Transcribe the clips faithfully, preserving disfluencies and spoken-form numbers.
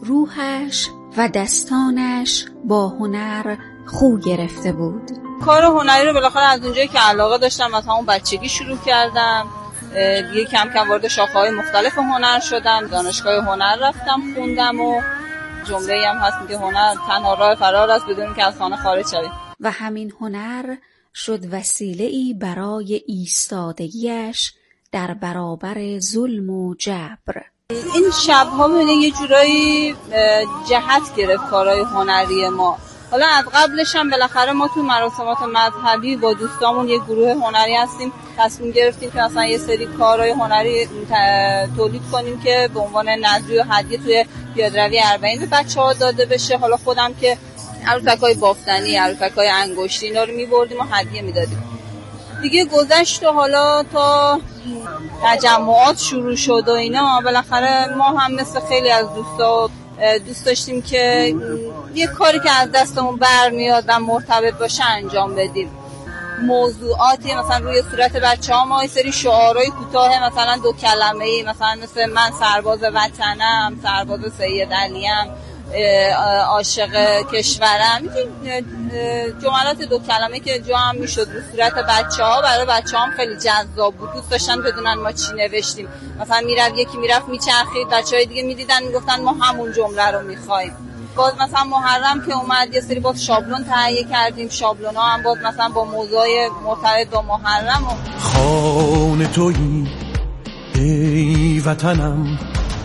روحش و دستانش با هنر خو گرفته بود. کار هنری رو بالاخره از اونجایی که علاقه داشتم از همون بچگی شروع کردم. دیگه کم کم وارد شاخه‌های مختلف هنر شدم. دانشگاه هنر رفتم خوندم و جمله‌ای هم هست میگه هنر تنها راه فرار است بدون که از خانه خارج شوی. و همین هنر شد وسیله‌ای برای ایستادگیش در برابر ظلم و جبر. این شب‌ها میونه یه جورایی جهت گرفت کارهای هنری ما. حالا از قبلش هم بالاخره ما تو مراسمات مذهبی با دوستامون یه گروه هنری هستیم، تصمیم گرفتیم که مثلا یه سری کارهای هنری تولید کنیم که به عنوان نذری و هدیه توی پیاده‌روی اربعین به بچه‌ها داده بشه. حالا خودم که عروسک‌های بافتنی، عروسک‌های انگشتی اینا رو می‌بردیم و هدیه می‌دادیم. دیگه گذشت و حالا تا تجمعات شروع شد و اینا، بالاخره ما هم مثل خیلی از دوستا دوست داشتیم که یه کاری که از دستمون برمیاد و مرتبط باشه انجام بدیم. موضوعاتی مثلا روی صورت بچه‌ها ما یه سری شعارهای کوتاه مثلا دو کلمه‌ای، مثلا مثل من سرباز وطنم، سرباز سید علیم، عاشق کشورم، جملات دو کلمه که جا هم میشد رو صورت بچه‌ها. برای بچه‌ها هم خیلی جذاب بود، دوست داشتن بدونن ما چی نوشتیم. مثلا میرفت یکی میرفت میچرخید، بچه‌های دیگه میدیدن میگفتن ما همون جمله رو میخوایم. باز مثلا محرم که اومد یه سری باز شابلون تهیه کردیم، شابلونا هم باز مثلا با موضوع مرتبط با محرم و خانه تویی ای وطنم،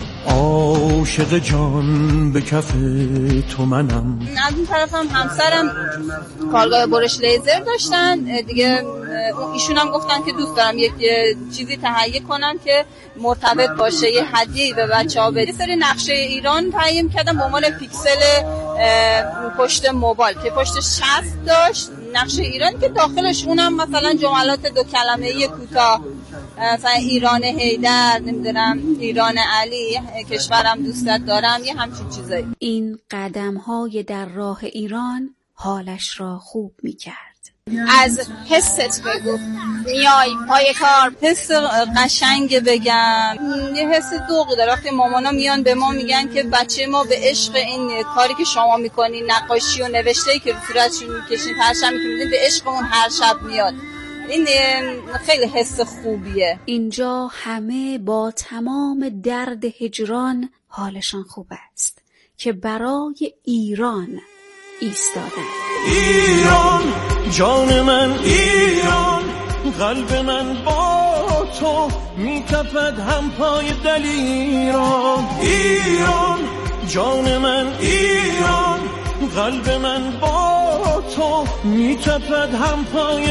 عاشق جان به کف تو منم. از این طرف هم همسرم کارگاه برش لیزر داشتن دیگه، ایشون هم گفتن که دوست دارم یک چیزی تهیه کنم که مرتبط باشه، یه هدیه‌ای به بچه‌ها بدم. یه سری نقشه ایران تهیه کردم به عنوان پیکسل پشت موبایل که پشتش چسب داشت، نقشه ایران که داخلش اونم مثلا جملات دو کلمه‌ای کوتاه، مثلا ایران حیدر، نمیدونم ایران علی، کشورم دوستت دارم، یه همچین چیزایی. این قدم‌های در راه ایران حالش را خوب می‌کرد. از حست بگو، میای پای کار، حس قشنگ بگم، یه حس ذوقی داره. وقتی مامانا میان به ما میگن که بچه ما به عشق این کاری که شما میکنین، نقاشی و نوشته‌ای که صورتشون میکشین، پرچمی که میدین، به عشق اون هر شب میاد. این خیلی حس خوبیه. اینجا همه با تمام درد هجران حالشان خوب است که برای ایران ایستادن. ایران جان من، ایران قلب من با تو میتپد هم پای دلیران. ایران جان من، ایران قلب من با تو میتپد هم پای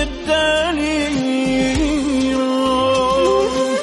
دلیران.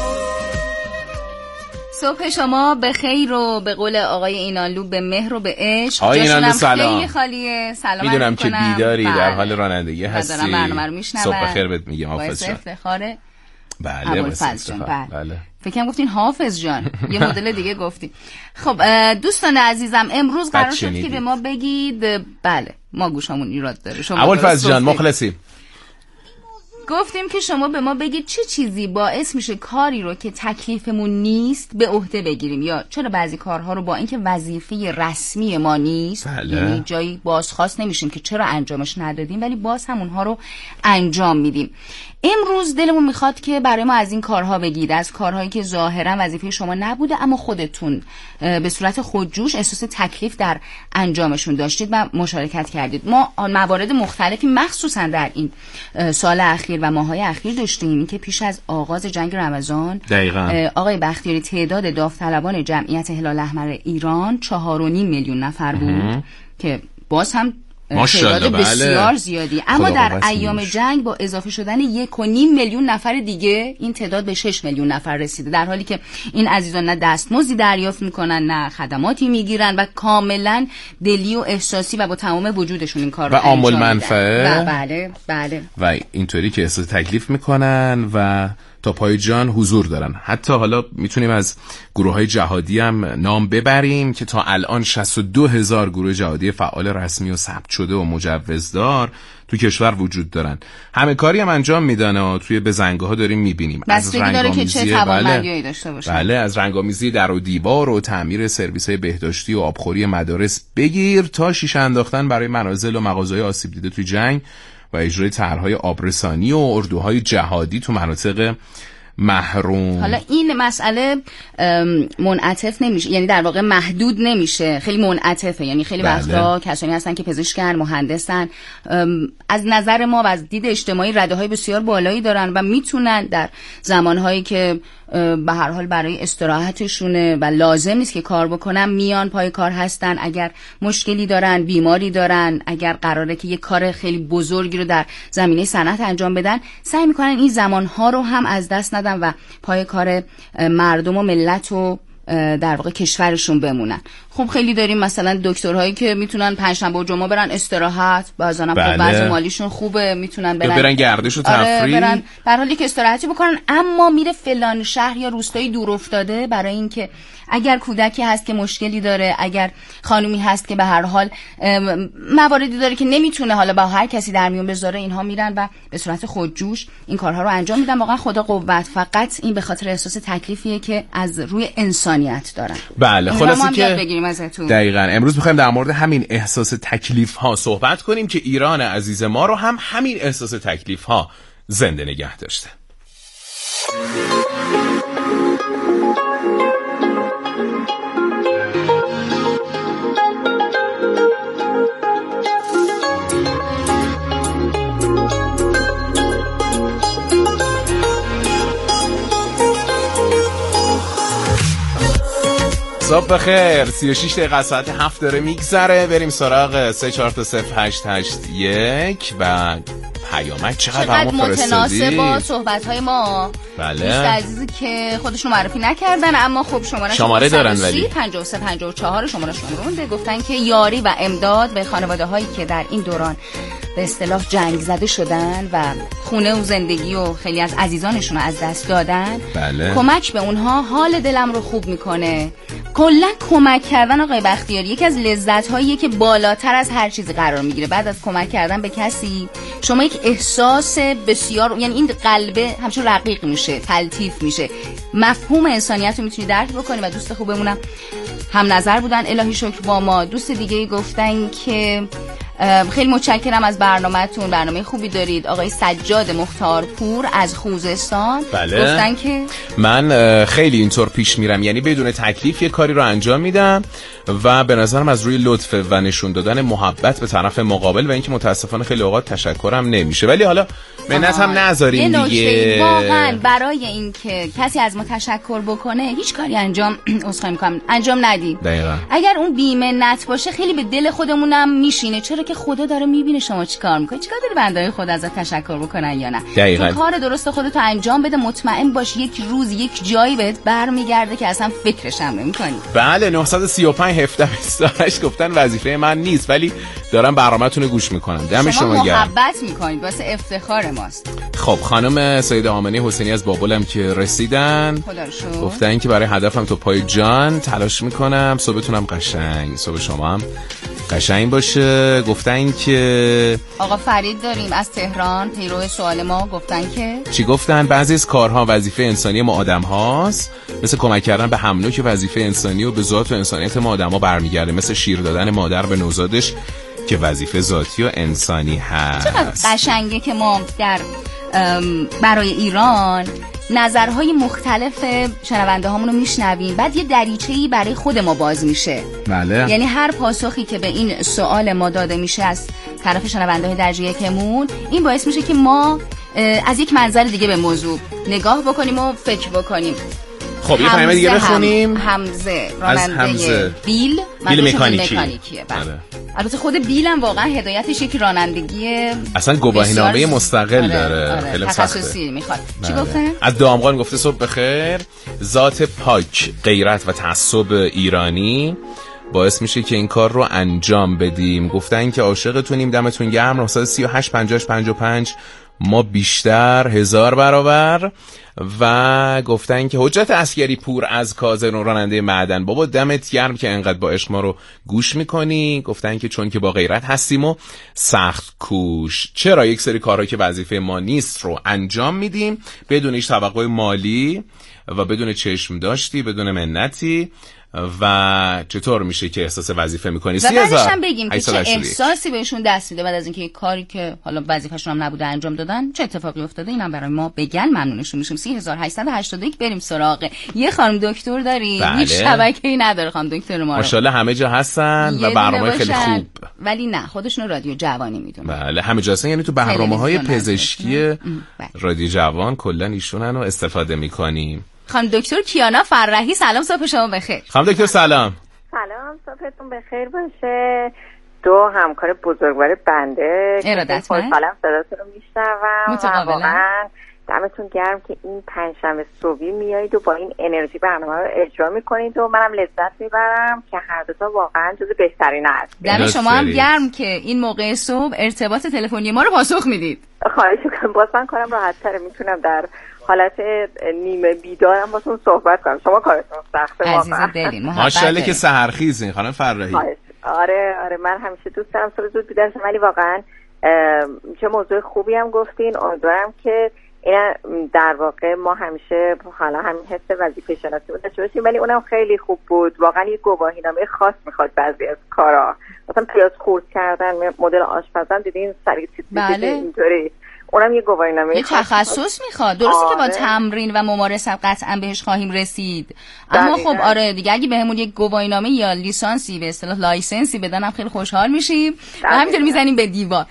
صبح شما به خیر و به قول آقای اینانلو به مهر و به عشق. آقای اینانلو سلام. خیلی خالیه. سلام. میدونم که بیداری بله. در حال رانندگی هستی. دارم برنامه رو میشنوم. صبح خیر بهت میگم حافظ جان. افتخاره. بله ابوالفضل جان. بله. بله. فکرم گفتین حافظ جان. یه مدل دیگه گفتین. خب دوستان عزیزم امروز قرار شد که به ما بگید، بله ما گوشمون ایراد داره. شما ابوالفضل جان مخلصیم. گفتیم که شما به ما بگید چه چیزی باعث میشه کاری رو که تکلیفمون نیست به عهده بگیریم، یا چرا بعضی کارها رو با اینکه وظیفه رسمی ما نیست، بله. یعنی جایی بازخواست نمیشیم که چرا انجامش ندادیم ولی باز همونها رو انجام میدیم. امروز دلمون میخواد که برای ما از این کارها بگید، از کارهایی که ظاهرا وظیفه شما نبوده اما خودتون به صورت خودجوش احساس تکلیف در انجامشون داشتید و مشارکت کردید. ما موارد مختلفی مخصوصا در این سال اخیر و ماهای اخیر داشتیم که پیش از آغاز جنگ رمضان دقیقاً آقای بختیاری تعداد داوطلبان جمعیت هلال احمر ایران چهار و نیم میلیون نفر بود که باز هم تعداد بسیار بله. زیادی، اما در ایام جنگ با اضافه شدن یک و نیم میلیون نفر دیگه این تعداد به شش میلیون نفر رسیده، در حالی که این عزیزان نه دستمزدی دریافت میکنن نه خدماتی میگیرن و کاملا دلی و احساسی و با تمام وجودشون این کار رو انجام میدن. و عامل منفعه و بله بله و اینطوری که احساس تکلیف میکنن و تا پای جان حضور دارن. حتی حالا میتونیم از گروه های جهادی هم نام ببریم که تا الان شصت و دو هزار گروه جهادی فعال رسمی و ثبت شده و مجوزدار تو کشور وجود دارن. همه کاری هم انجام میدن و توی بزنگاه‌ها داریم میبینیم. از رنگ‌آمیزی بله داشته باشه. بله از رنگ‌آمیزی در و دیوار و تعمیر سرویس‌های بهداشتی و آبخوری مدارس بگیر تا شیشه انداختن برای منازل و مغازه‌های آسیب دیده توی جنگ و اجرای طرح‌های آبرسانی و اردوهای جهادی تو مناطق محروم. حالا این مسئله منعطف نمیشه، یعنی در واقع محدود نمیشه، خیلی منعطفه. یعنی خیلی بله. وقتا کسانی هستن که پزشکن، مهندسن، از نظر ما و از دید اجتماعی رده‌های بسیار بالایی دارن و میتونن در زمانهایی که به هر حال برای استراحتشونه و لازم نیست که کار بکنن میان پای کار هستن. اگر مشکلی دارن، بیماری دارن، اگر قراره که یه کار خیلی بزرگی رو در زمینه صنعت انجام بدن، سعی میکنن این زمانها رو هم از دست ندن و پای کار مردم و ملت و در واقع کشورشون بمونن. خب خیلی داریم مثلا دکترهایی که میتونن پنجشنبه و جمعه برن استراحت، بعضا هم بله. خب وضع مالیشون خوبه میتونن برن برن گردش و تفریح، آره برن در حالی که استراحتی بکنن، اما میره فلان شهر یا روستایی دور افتاده برای اینکه اگر کودکی هست که مشکلی داره، اگر خانومی هست که به هر حال مواردی داره که نمیتونه حالا با هر کسی در میون بذاره، اینها میرن و به صورت خودجوش این کارها رو انجام میدن. واقعا خدا قوت، فقط این به خاطر احساس تکلیفیه که از روی انسانیت دارن. بله خلاصه که دقیقاً امروز می‌خوایم در مورد همین احساس تکلیف ها صحبت کنیم که ایران عزیز ما رو هم همین احساس تکلیف ها زنده نگه داشته. صبح بخیر. سی و شش دقیقه ساعت هفت داره میگذره. بریم سراغ سه چهار تا صفر هشت هشت یک و پیامک. چقدر برام فرستادی؟ متناسب با صحبت‌های ما. بله. دوست عزیزی که خودشون معرفی نکردن اما خب شماره شماره دارن ولی پنجاه و سه پنجاه و چهار شمارهشون رونده. گفتن که یاری و امداد به خانواده‌هایی که در این دوران به اصطلاح جنگ زده شدن و خونه و زندگی و خیلی از عزیزانشون رو از دست دادن. بله. کمک به اونها حال دلم رو خوب میکنه. کلا کمک کردن آقای بختیاری یکی از لذت‌هاییه که بالاتر از هر چیزی قرار میگیره. بعد از کمک کردن به کسی شما یک احساس بسیار، یعنی این قلبه همچون رقیق میشه، تلطیف میشه، مفهوم انسانیت رو میتونی درک بکنی. و دوست خوبمونم هم نظر بودن الهی شکر با ما. دوست دیگه گفتن که خیلی متشکرم از برنامه‌تون، برنامه خوبی دارید. آقای سجاد مختارپور از خوزستان بله. گفتن که من خیلی اینطور پیش میرم، یعنی بدون تکلیف یه کاری رو انجام میدم و به نظرم از روی لطف و نشون دادن محبت به طرف مقابل و اینکه متاسفانه خیلی اوقات تشکرم نمیشه. ولی حالا منت هم نذاریم دیگه. واقعا برای اینکه کسی از ما تشکر بکنه هیچ کاری انجام اسخای میکنم انجام ندیم. دقیقاً. اگر اون بی‌منت باشه خیلی به دل خودمونم میشینه، چرا که خدا داره میبینه شما چیکار میکنی، چیکار داری بندهای خدا ازت تشکر بکنن یا نه. دقیقاً. تو کار درست خودت رو انجام بده، مطمئن باش یک روز یک جایی بهت برمیگرده که اصلا فکرش هم نمی‌کنی. بله. نه سه پنج هفده بیست و هشت گفتن وظیفه من نیست ولی دارم برنامه‌تون رو گوش میکنم. دم شما گرم. محبت میکنید، واسه افتخار ماست. خب خانم سیده آمنی حسینی از بابلم که رسیدن گفتن که برای هدفم تو پای جان تلاش میکنم، صبحتونم قشنگ، صبح شما هم قشنگ باشه. گفتن که آقا فرید داریم از تهران پیرو سوال ما. گفتن که چی گفتن؟ بعضی از کارها وظیفه انسانی ما آدم هاست، مثل کمک کردن به حمله که وظیفه انسانی و به ذات و انسانیت ما آدم ها برمیگرده، مثل شیر دادن مادر به نوزادش که وظیفه ذاتی و انسانی هست. چقدر قشنگه که ما در برای ایران نظرهای مختلف شنونده هامون رو میشنویم، بعد یه دریچه‌ای برای خود ما باز میشه. بله. یعنی هر پاسخی که به این سوال ما داده میشه از طرف شنونده های درجه یکمون، این باعث میشه که ما از یک منظر دیگه به موضوع نگاه بکنیم و فکر بکنیم. خب یه پیام دیگه بخونیم. حمزه راننده بیل بیل مکانیکی. مکانیکیه. بله. البته خود بیل هم واقعا هدایتش یک رانندگی اصلا گواهینامه مستقل آره، داره. آره، خیلی تخصصی میخواد. چی بله. گفتن؟ از دامغان گفته صبح بخیر. ذات پاک، غیرت و تعصب ایرانی باعث میشه که این کار رو انجام بدیم. گفتن که عاشقتونیم، دمتون گرم. نه سه هشت پنجاه پنجاه و پنج ما بیشتر هزار برابر. و گفتن که حجت عسکری پور از کاظم راننده معدن، بابا دمت گرم که انقدر با عشق ما رو گوش میکنی. گفتن که چون که با غیرت هستیم و سخت کوش، چرا یک سری کارهایی که وظیفه ما نیست رو انجام میدیم بدون هیچ توقع مالی و بدون چشم داشتی، بدون منتی. و چطور میشه که احساس وظیفه میکنی؟ و بعدش هم بگیم که چه احساسی بهشون دست میده بعد از اینکه کاری که حالا وظیفه‌شون هم نبوده انجام دادن، چه اتفاقی افتاده. اینم برای ما بگن ممنونشون میشیم. سه هزار و هشتصد و هشتاد و یک. بریم سراغ یه خانم دکتر داریم. بله. هیچ شبکه‌ای نداره خانم دکتر ما رو. ماشاءالله همه جا هستن و برنامه خیلی خوب، ولی نه خودشون رادیو جوانی میدونن. بله همه جا هستن، یعنی تو برنامه‌های پزشکی رادیو جوان کلا ایشونن رو استفاده می‌کنیم. خانم دکتر کیانا فرحی، سلام، صبح شما بخیر. خانم دکتر سلام. سلام، صبحتون بخیر باشه. دو همکار بزرگوار بنده ارادتمند، خوشحالم صداتون رو میشنوم. متقابلا. واقعا دمتون گرم که این پنجشنبه صبحی میایید و با این انرژی برنامه رو اجرا میکنید و منم لذت میبرم که هر دو تا واقعا جز بهترین هست. دم شما هم گرم که این موقع صبح ارتباط تلفنی ما رو پاسخ میدید. خواهش میکنم. باز من کارم راحت تره، میتونم در حالت نیمه بیدارم باتون صحبت کنم. شما کارتون سخته واقعا. عزیز دلین، ماشاءالله که سحرخیزین خانم فرحی. آره آره من همیشه دوست دارم صبح زود بیدار شم، ولی واقعا چه موضوع خوبی هم گفتین. امیدوارم که اینا در واقع ما همیشه حالا همین حس وظیفه شناسی داشته باشیم، ولی اونم خیلی خوب بود. واقعا یه گواهینامه خاص میخواد بعضی از کارا، مثلا پیاز خرد کردن، مدل آشپزان دیدین سریع چیز بله. اینطوری، اونم یه گواهینامه یه تخصص میخواد. درسته آره. که با تمرین و ممارست قطعا بهش خواهیم رسید، اما خب آره دیگه اگه بهمون یک گواهینامه یا لیسانسی به اصطلاح لایسنسی بدن هم خیلی خوشحال میشیم و همینطوری میزنیم به دیوار.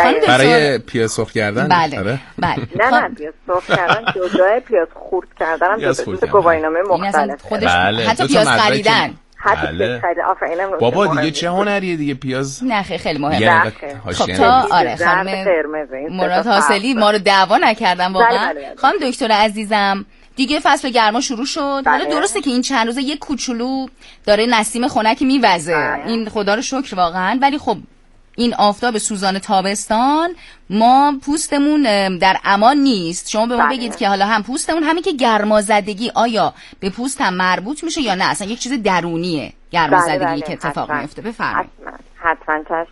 برای پیاز سرخ کردن. بله آره. بله نه نه پیاز سرخ کردن جدای پیاز خرد کردن هم دو گواهینامه مختلف خودش بله. حتی پیاز خریدن بله. بابا دیگه چه هنریه دیگه پیاز نخه خیلی مهمه. خب تا آره خانم مراد حاصلی ما رو دعوا نکردن واقعا. خانم دکتر عزیزم دیگه فصل گرما شروع شد. حالا درسته که این چند روزه یک کوچولو داره نسیم خنکی میوزه، این خدا رو شکر واقعا، ولی خب این آفتاب سوزان تابستان ما پوستمون در امان نیست. شما به ما بگید که حالا هم پوستمون همین که گرمازدگی آیا به پوست هم مربوط میشه یا نه اصلا یک چیز درونیه گرمازدگی که اتفاق میفته؟ بفرمایید. حتما حتما.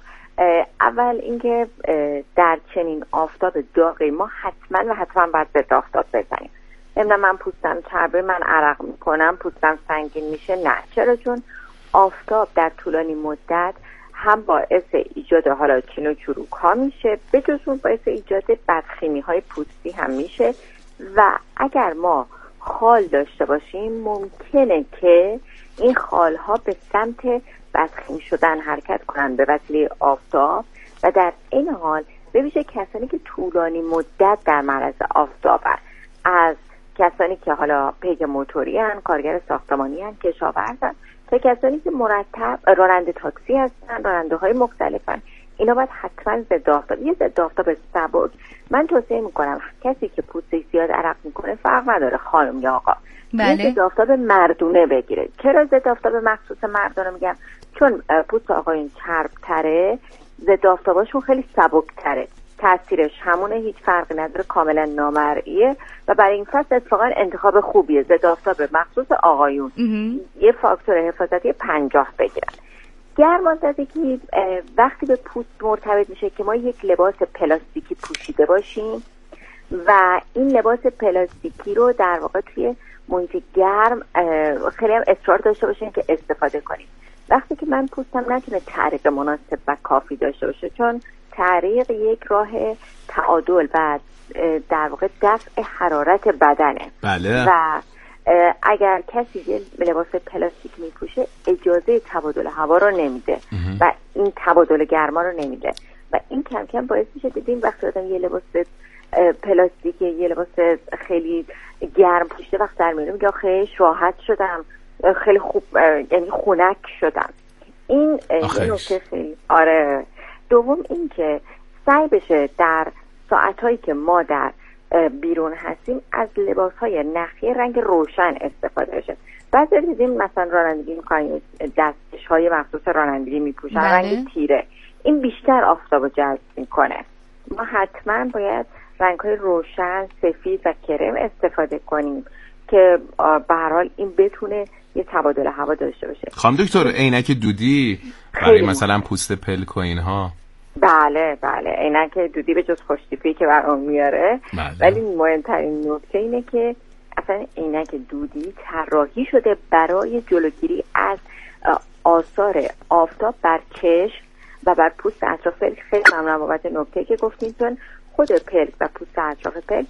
اول اینکه در چنین آفتاب داغی ما حتما و حتما باید ضد آفتاب بزنیم. نمیدونم من پوستم چربه، من عرق میکنم، پوستم سنگین میشه، نه. چرا؟ چون آفتاب در طولانی مدت هم باعث ایجاد حالا چین و چروک ها میشه، به جز اون باعث ایجاد بدخیمی های پوستی هم میشه و اگر ما خال داشته باشیم ممکنه که این خال ها به سمت بدخیم شدن حرکت کنن به وسیله آفتاب و در این حال به ویژه کسانی که طولانی مدت در معرض آفتابن، از کسانی که حالا پیک موتوری هن، کارگر ساختمانی هن، کشاورزن، تا کسانی که مرتب راننده تاکسی هستن، راننده های مختلفن، اینا باید حتما ضد آفتاب، یه ضد آفتاب سبک. من توصیه میکنم کسی که پوستش زیاد عرق میکنه فرق نداره خانم یا آقا، بله. یه ضد آفتاب مردونه بگیره. چرا ضد آفتاب مخصوص مردونه میگم؟ چون پوست آقایون چرب تره، ضد آفتاباشون خیلی سبک تره، تاثیرش همونه، هیچ فرقی نداره، کاملا نامرئیه و برای این فصل اتفاقا انتخاب خوبیه ضد آفتاب مخصوص آقایون. یه فاکتور حفاظتی پنجاه بگیرن. گرمازدگی وقتی به پوست مرتبط میشه که ما یک لباس پلاستیکی پوشیده باشیم و این لباس پلاستیکی رو در واقع توی محیط گرم خیلی هم اصرار داشته باشیم که استفاده کنیم. وقتی که من پوستم نتونه تعریق مناسب و کافی داشته باشه، چون تعریق یک راه تعادل و در واقع دفع حرارت بدنه. بله. و اگر کسی یه لباس پلاستیک میپوشه اجازه تبادل هوا رو نمیده و این تبادل گرما رو نمیده و این کم کم باعث میشه دیدیم وقتی آدم یه لباس پلاستیک یه لباس خیلی گرم پوشیده وقت در میره میگه خیلی راحت شدم، خیلی خوب، یعنی خنک شدم. این یه نکته خیلی آره. دوم این که سعی بشه در ساعتهایی که ما در بیرون هستیم از لباسهای نخی رنگ روشن استفاده بشه. بعضی دیدیم مثلا رانندگی میکنن دستش های مخصوص رانندگی میپوشن رنگ تیره، این بیشتر آفتاب رو جذب میکنه. ما حتما باید رنگ‌های روشن، سفید و کرم استفاده کنیم که به هر حال این بتونه یه تبادل هوا داشته باشه. خانم دکتر عینک دودی برای مثلا پوست پلک و اینها؟ بله بله عینک دودی به جز خوشتیپی که برام میاره، ولی مهمترین نکته اینه که اصلا عینک دودی طراحی شده برای جلوگیری از آثار آفتاب بر چشم و بر پوست اطراف پلک. خیلی ممنونم بابت نکته که گفتین، چون خود پلک و پوست اطراف پلک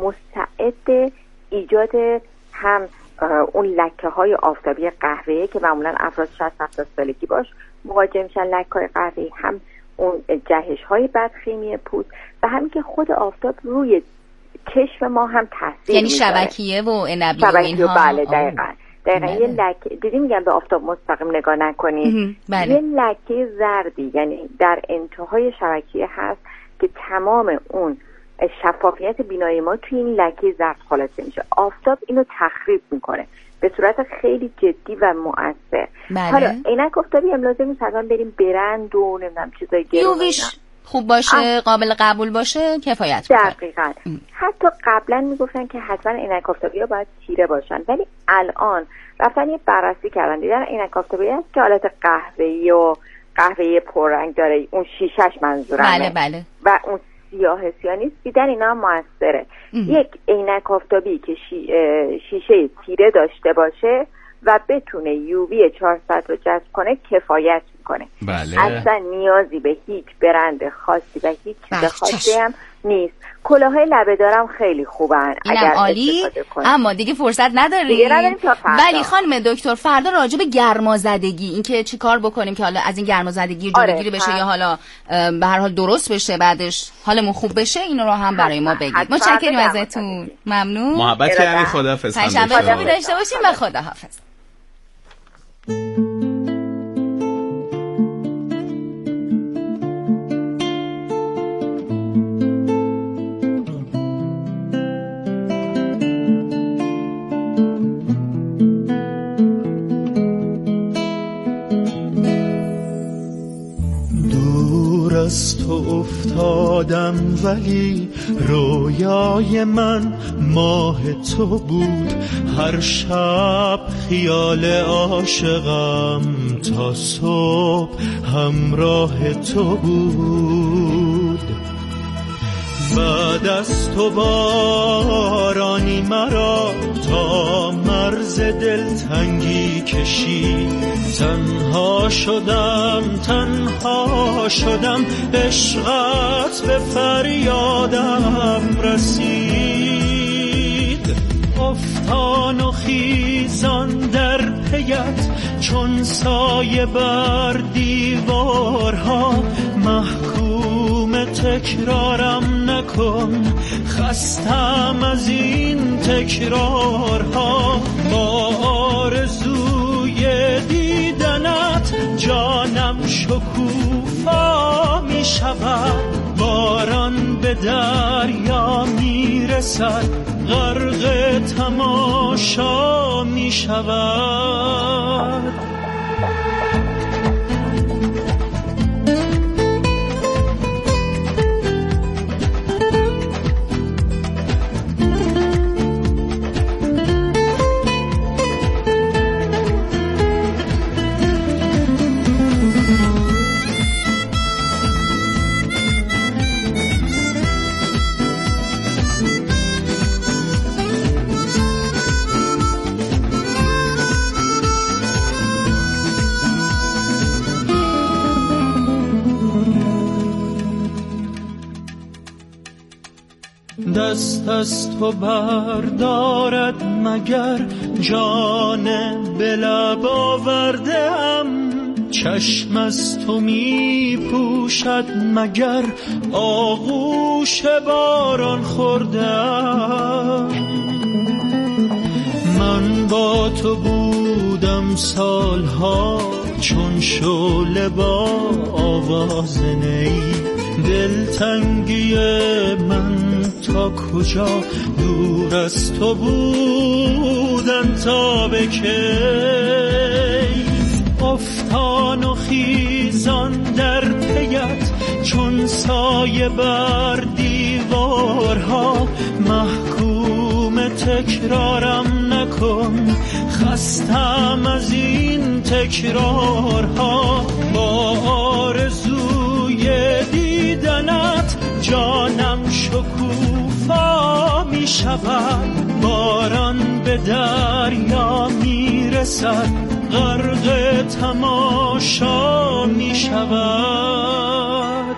مستعد ایجاد هم اون لکه های آفتابی قهوه‌ای که معمولا افراد شصت هفتاد سالگی باش مواجه میشن، لکه های قهوه‌ای، هم اون جهش های بدخیمی پوست و همین که خود آفتاب روی چشم ما هم تاثیر یعنی میذاره. شبکیه و عنبی و اینها. بله دقیقاً دقیقاً یه لکه دیدی میگم به آفتاب مستقیم نگاه نکنید، بله. یه لکه زردی یعنی در انتهای شبکیه هست که تمام اون شفافیت بینایی ما توی این لکه زرد خلاصه میشه. آفتاب اینو تخریب میکنه به صورت خیلی جدی و مؤثر. بله. حالا عینک آفتابی هم لازم نیست حتما بریم برند و نمیدونم چیزای گرون، یوویش خوب باشه آه. قابل قبول باشه کفایت میکنه. دقیقاً. حتی قبلا میگفتن که حتما عینک آفتابی ها باید تیره باشن، ولی الان رفتن یه بررسی کردن دیدن عینک آفتابی هست که حالت قهوه‌ای و قهوه‌ای پررنگ داره، اون شیشه‌اش منظورمه. بله بله. و اون سیاه سیاه نیست، دیدن اینا هم موثره. یک عینک آفتابی که شی... شیشه تیره داشته باشه و بتونه یووی چهارصد رو جذب کنه کفایت میکنه. بله. اصلا نیازی به هیچ برند خاصی و هیچ چیز خاصی هم نیست. کلاهای لبه دارم خیلی خوبن اگر عالی، اما دیگه فرصت نداریم. ولی خانم دکتر فردا راجع به گرمازدگی اینکه چی کار بکنیم که حالا از این گرمازدگی جلوگیری آره بشه یا حالا به هر حال درست بشه بعدش حالمون خوب بشه، اینو رو هم برای ما بگید. متشکریم ازتون. ممنون. محبت کردید. خداحافظ. شنبه خوبی داشته باشیم و خداحافظ. از تو افتادم ولی رویای من ماه تو بود، هر شب خیال عاشقم تا صبح همراه تو بود. بعد از تو بارانی مرا تا مرز دلتنگی کشید، تنها شدم تنها شدم عشقت به فریادم رسید. افتان و خیزان در پیت چون سایه بر دیوارها، محکوم تکرارم نکن خستم از این تکرارها. با آرزوی دیدنت جانم شکوفا می شود، باران به دریا می رسد غرق تماشا می شود. دست از تو بردارد مگر جان به لب آورده‌ام، چشم از تو می پوشد مگر آغوش باران خورده‌ام. من با تو بودم سالها چون شعله با آواز نی، دلتنگی من تا کجا دور از تو بودن تا به کی. افتان و خیزان در پیت چون سایه بر دیوار بارها، محکوم تکرارم نکن، خستم از این تکرارها. با آرزوی دیدنت جانم شکوفا می شود، باران به دریا می رسد، غرق تماشا می شود.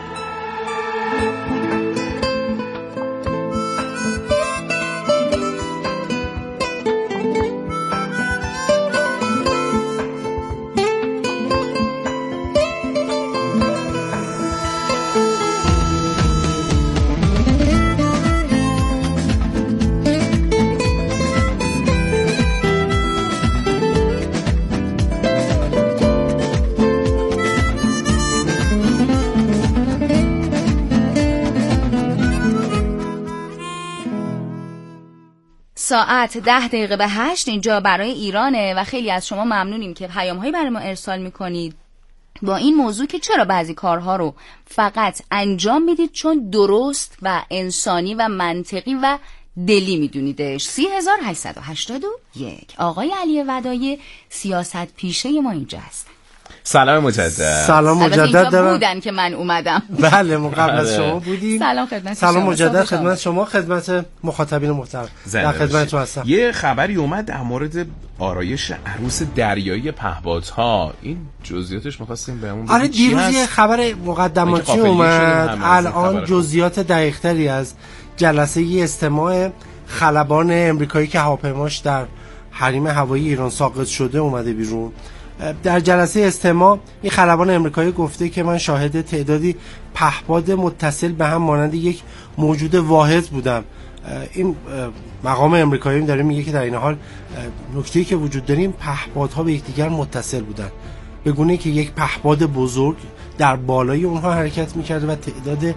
ساعت ده دقیقه به هشت اینجا برای ایرانه و خیلی از شما ممنونیم که پیام‌هایی برای ما ارسال میکنید با این موضوع که چرا بعضی کارها رو فقط انجام میدید چون درست و انسانی و منطقی و دلی میدونیدش. سی هزار هشتصد و هشتاد و یک. آقای علی ودایی سیاست پیشه ما اینجا هست. سلام مجدد. سلام مجدد دارم. بودن که من اومدم. بله ما قبل از شما بودیم. سلام خدمت سلام شما. مجدد خدمت شما، خدمت مخاطبین محترم. در خدمتتون هستم. یه خبری اومد در مورد آرایش عروس دریایی پهپادها. این جزئیاتش می‌خواستیم بهمون بگید. آره دیروز یه خبر مقدماتی اومد. الان جزئیات دقیق‌تری از جلسه استماع خلبان امریکایی که هواپیماش در حریم هوایی ایران ساقط شده اومده بیرون. در جلسه استماع این خلبان امریکایی گفته که من شاهد تعدادی پهپاد متصل به هم مانند یک موجود واحد بودم. این مقام امریکایی داره میگه که در این حال نکته‌ای که وجود داریم پهپادها به یکدیگر متصل بودن، به گونه‌ای که یک پهپاد بزرگ در بالای اونها حرکت میکرده و تعداد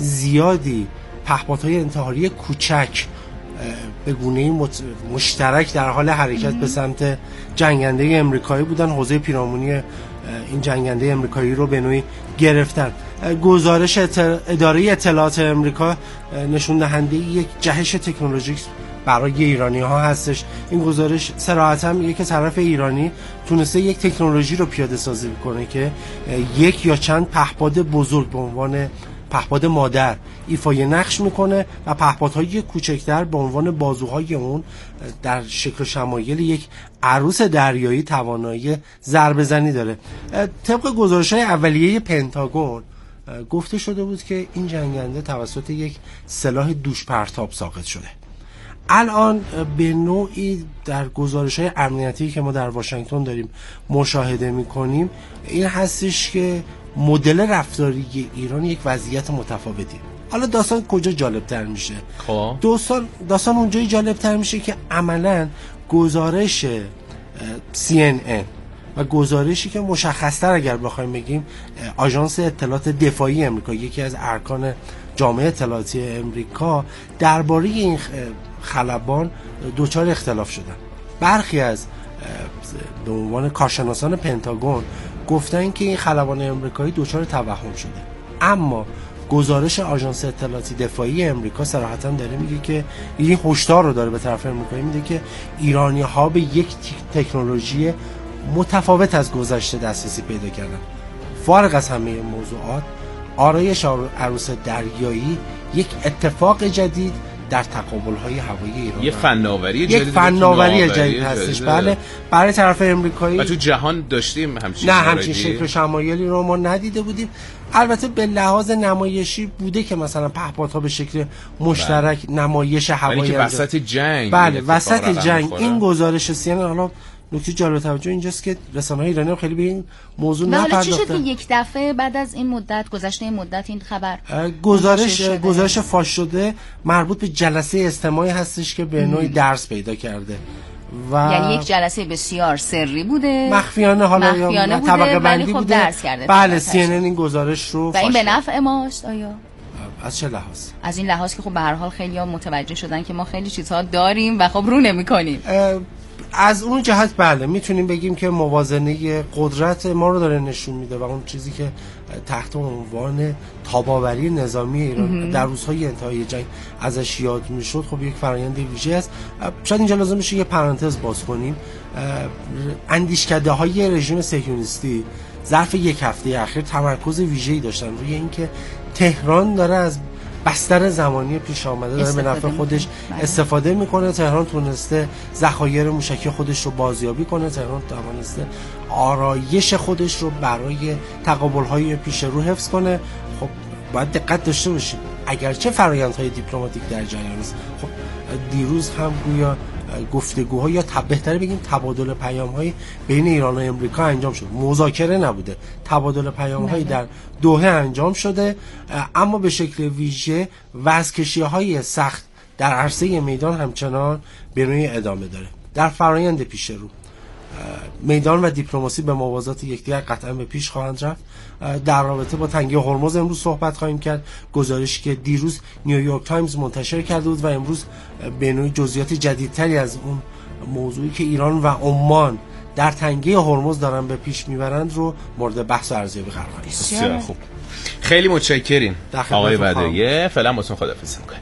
زیادی پهپادهای انتحاری کوچک به گونه‌ای مشترک در حال حرکت به سمت جنگنده امریکایی بودن. حوزه پیرامونی این جنگنده امریکایی رو به نوعی گرفتن. گزارش اداره اطلاعات امریکا نشون دهنده یک جهش تکنولوژیک برای ایرانی ها هستش. این گزارش صراحتاً میگه که طرف ایرانی تونسته یک تکنولوژی رو پیاده سازی کنه که یک یا چند پهپاد بزرگ به عنوان پهپاد مادر ایفای نقش میکنه و پهپادهای کوچکتر به عنوان بازوهای اون در شکل شمایل یک عروس دریایی توانایی ضربه زنی داره. طبق گزارش‌های اولیه پنتاگون گفته شده بود که این جنگنده توسط یک سلاح دوش پرتاب ساقط شده. الان به نوعی در گزارش‌های امنیتی که ما در واشنگتن داریم مشاهده می‌کنیم این هستش که مدل رفتاری ایران یک وضعیت متفاوتی. حالا داستان کجا جالب‌تر میشه؟ خب داستان داستان اونجایی جالب‌تر میشه که عملاً گزارش سی ان ان و گزارشی که مشخص‌تر اگر بخوایم بگیم آژانس اطلاعات دفاعی امریکا، یکی از ارکان جامعه اطلاعاتی امریکا، درباره این خلبان دوچار اختلاف شدن. برخی از به عنوان کارشناسان پنتاگون گفتن که این خلبان امریکایی دوچار توهم شده، اما گزارش آژانس اطلاعاتی دفاعی امریکا صراحتاً داره میگه که این هشدار رو داره به طرف امریکایی میده که ایرانی‌ها به یک تکنولوژی متفاوت از گذشته دسترسی پیدا کردن. فارغ از همه موضوعات، آرایش عروس دریایی یک اتفاق جدید در تقابل‌های هوایی ایران، یه فناوری جدید، یک فناوری جدید هستش. بله، برای طرف امریکایی و تو جهان داشتیم همچین نه همچین شکل شمایلی رو ما ندیده بودیم. البته به لحاظ نمایشی بوده که مثلا پهپادها به شکل مشترک بله. نمایش هوایی که وسط جنگ بله وسط جنگ این گزارش سیان. حالا نکته جالب توجه اینجاست که رسانه‌های ایرانی هم خیلی به این موضوع نپرداختن. چی شد که یک دفعه بعد از این مدت گذشته این مدت این خبر گزارش گزارش فاش شده مربوط به جلسه استماعی هستش که به نوعی درس پیدا کرده و یعنی یک جلسه بسیار سری بوده، مخفیانه، حالا مخفیانه بوده، طبقه بندی خب بوده. درس کرده. بله سی ان ان این گزارش رو و این به نفع ماست آیا؟ از چه لحاظ؟ از این لحاظ که خب به هر حال خیلی‌ها متوجه شدن که ما خیلی چیزها داریم و خب رو نمی‌کنیم. از اون جهت بله میتونیم بگیم که موازنه قدرت ما رو داره نشون میده و اون چیزی که تحت عنوان تاباوری نظامی ایران در روزهای انتهای جنگ ازش یاد میشد خب یک فرآیند ویژه است. شاید اینجا لازم میشه یه پرانتز باز کنیم. اندیشکده های رژیم صهیونیستی ظرف یک هفته اخیر تمرکز ویژه‌ای داشتن روی اینکه تهران داره از بستر زمانی پیش آمده داره به نفع خودش استفاده میکنه. تهران تونسته ذخایر موشکی خودش رو بازیابی کنه، تهران توانسته آرایش خودش رو برای تقابل‌های پیش رو حفظ کنه. خب باید دقت داشته باشیم اگرچه فرآیندهای دیپلماتیک در جریان است، خب دیروز هم گویا گفتگوها یا بهتره بگیم تبادل پیام‌های بین ایران و امریکا انجام شد، مذاکره نبوده، تبادل پیام‌هایی در دوحه انجام شده، اما به شکل ویژه وزکشی‌های سخت در عرصه میدان همچنان به نوعی ادامه داره. در فرآیند پیش رو میدان و دیپلماسی به موازات یکدیگر قطعا به پیش خواهند رفت. در رابطه با تنگه هرمز امروز صحبت خواهیم کرد، گزارشی که دیروز نیویورک تایمز منتشر کرده بود و امروز به نوعی جزئیات جدیدتری از اون موضوعی که ایران و عمان در تنگه هرمز دارن به پیش میبرند رو مورد بحث و ارزیابی قرار دادیم. بسیار خوب، خیلی متشکریم آقای بدویه. فعلا باتون خداحافظی می‌کنیم.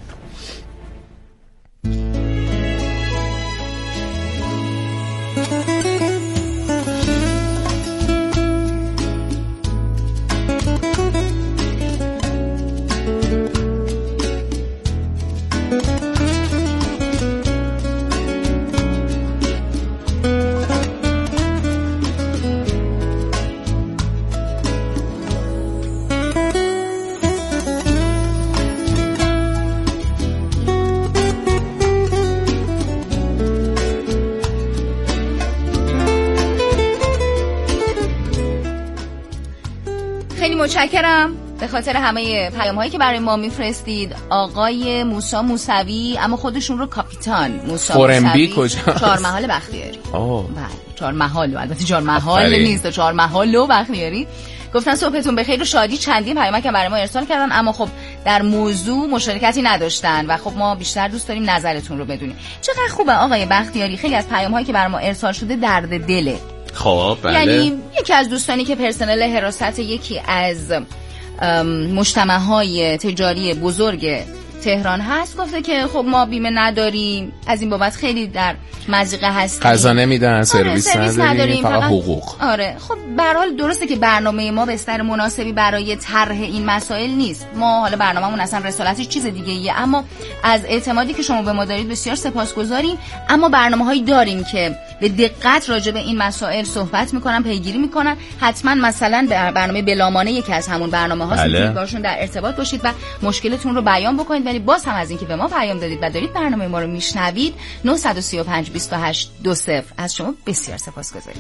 متشکرم به خاطر همه پیام هایی که برای ما میفرستید. آقای موسی موسوی، اما خودشون رو کاپیتان موسی موسوی، کجا؟ چهار محال بختیاری. اوه بله چهار محال، البته چهار محال نیست، چهار محال و بختیاری. گفتن صبحتون بخیر و شادی. چندین پیام که برای ما ارسال کردن اما خب در موضوع مشارکتی نداشتن و خب ما بیشتر دوست داریم نظرتون رو بدونیم. چقدر خوبه آقای بختیاری، خیلی از پیام هایی که برای ما ارسال شده درد دله. خب بله. یعنی یکی از دوستانی که پرسنل حراست یکی از مجتمع‌های تجاری بزرگ تهران هست گفته که خب ما بیمه نداریم، از این بابت خیلی در مضیقه هستیم، قضا نمیدن، سرویس آره، نداریم, نداریم فقط حقوق. آره خب به هر حال درسته که برنامه ما بستر مناسبی برای طرح این مسائل نیست. ما حالا برنامه‌مون اصلا رسالتش چیز دیگه ایه، اما از اعتمادی که شما به ما دارید بسیار سپاسگزاریم. اما برنامه‌هایی داریم که به دقت راجع به این مسائل صحبت میکنن، پیگیری میکنن. حتما مثلا برنامه بلامانه یکی از همون برنامه‌هاست که باشون در ارتباط باشید و مشکلتون رو بیان بکنید. ولی باز هم از اینکه به ما پیام دادید و دارید برنامه ما رو میشنوید، نه سه پنج بیست و هشت دو صفر از شما بسیار سپاسگزاریم.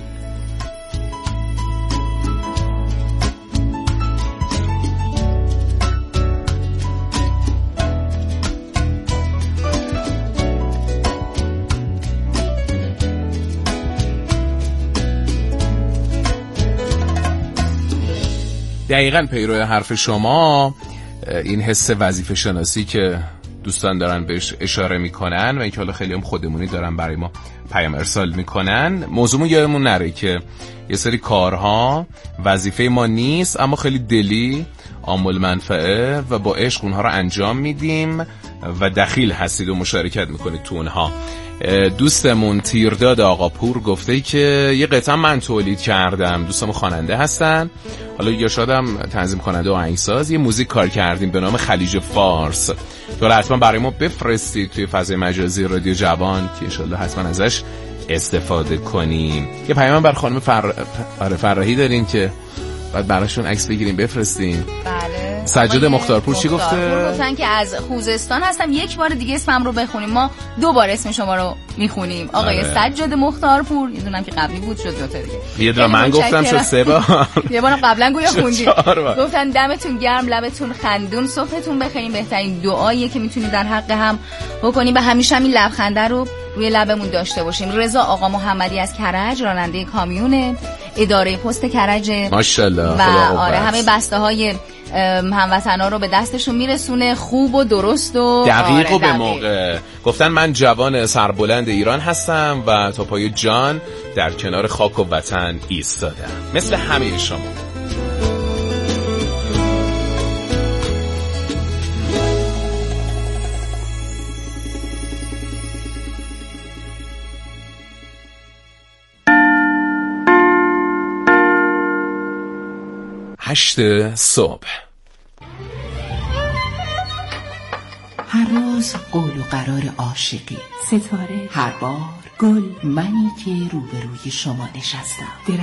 دقیقاً پیرو حرف شما، این حس وظیفه شناسی که دوستان دارن بهش اشاره میکنن و اینکه حالا خیلی هم خودمونی دارن برای ما پیام ارسال میکنن، موضوعمون یادمون نره که یه سری کارها وظیفه ما نیست اما خیلی دلی عامل منفعه و با عشق اونها رو انجام میدیم و دخیل هستید و مشارکت میکنید تو اونها. دوستمون تیرداد آقا پور گفته که یه قطعه من تولید کردم، دوستمون خواننده هستن، حالا یا شادم تنظیم کننده و آهنگساز، یه موزیک کار کردیم به نام خلیج فارس، تو حتما برای ما بفرستید توی فضای مجازی رادیو جوان که انشالله حتما ازش استفاده کنیم. یه پیام بر خانم فر... فر... فرحی دارین که بعد براشون عکس بگیریم بفرستیم. بله. سجاد مختارپور چی گفته؟ گفتن که از خوزستان هستم، یک بار دیگه اسمم رو بخونیم، ما دو بار اسم شما رو میخونیم. آقای آره. سجاد مختارپور، یه دونم که قبلی بود شد دو تا دیگه. یه دونه من گفتم شد سه بار. یه بار قبلا گویا خوندی. گفتن دمتون گرم، لبتون خندون، صبحتون بخیر. بهترین دعاییه که میتونید در حق هم بکنیم و همیشه همین لبخنده رو روی لبمون داشته باشیم. رضا آقا محمدی از کرج راننده کامیونه. اداره پست کرج ماشاءالله و آره همه بسته های هموطنا رو به دستشون میرسونه، خوب و درست و دقیق آره و به موقع. گفتن من جوان سربلند ایران هستم و تا پای جان در کنار خاک و وطن ایستادم، مثل همه شما. هشت صبح. هر روز قول و قرار عاشقی، ستاره، هر بار گل، منی که روبروی شما نشستم.